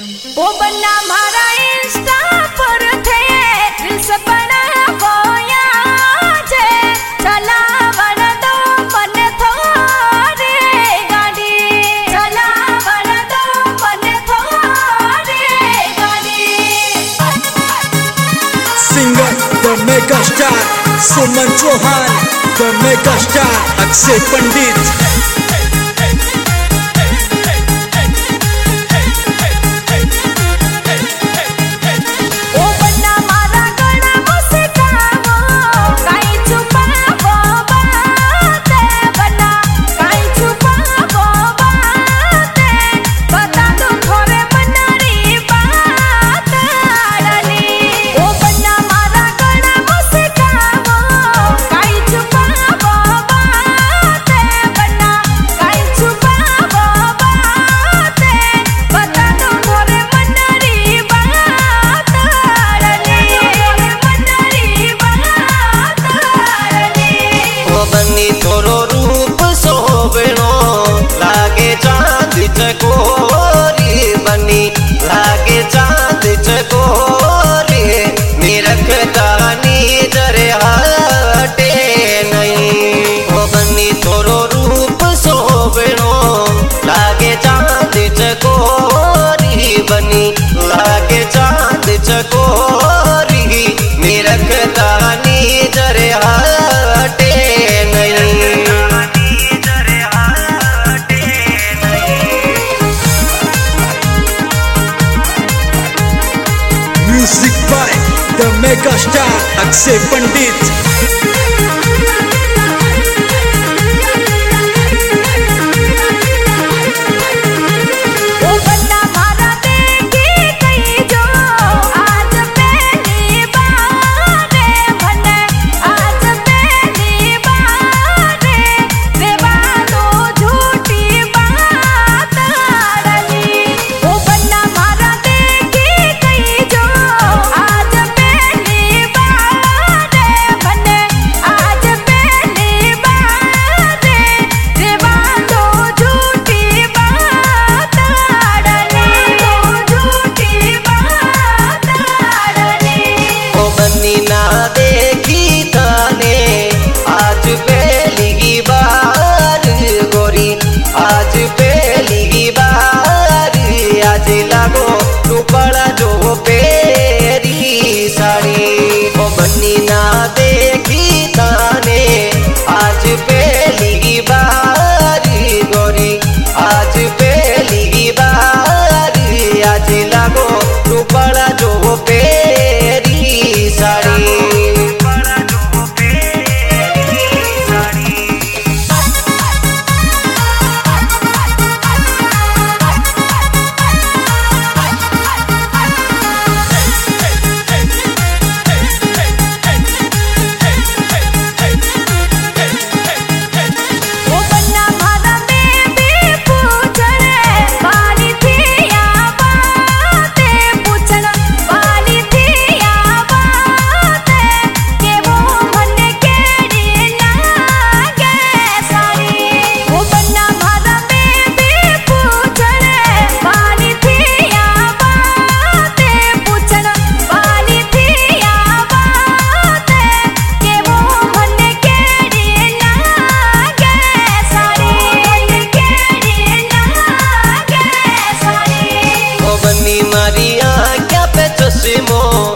ओ बन्ना मारा इंस्टा पर थे रील्स बनावोया जे चलावन दो मन थोरे गाड़ी चलावन दो मन थोरे गाड़ी। Singer the mega star Suman Chauhan, the mega star Akshay Pandit। तोरो रूप सोबेणो लागे चांद चकोरी बनी लागे चांद चकोरी निरख दानी जरे हटे नहीं ओ बनी तोरो रूप सोबेणो लागे चांद चकोरी बनी लागे चांद चकोरी निरख दानी जरे हटे Music by the mega star Akshay Pandit। देखी थाने आज पहली बार गोरी आज पहली बार आज लागो तू बड़ा जो पेरी साड़ी ओ बन्नी ना देखी थाने आज पहली बार गोरी आज पहली बार आज लागो तू बड़ा जो पेरी साड़ी। मारी आँख पे चश्मो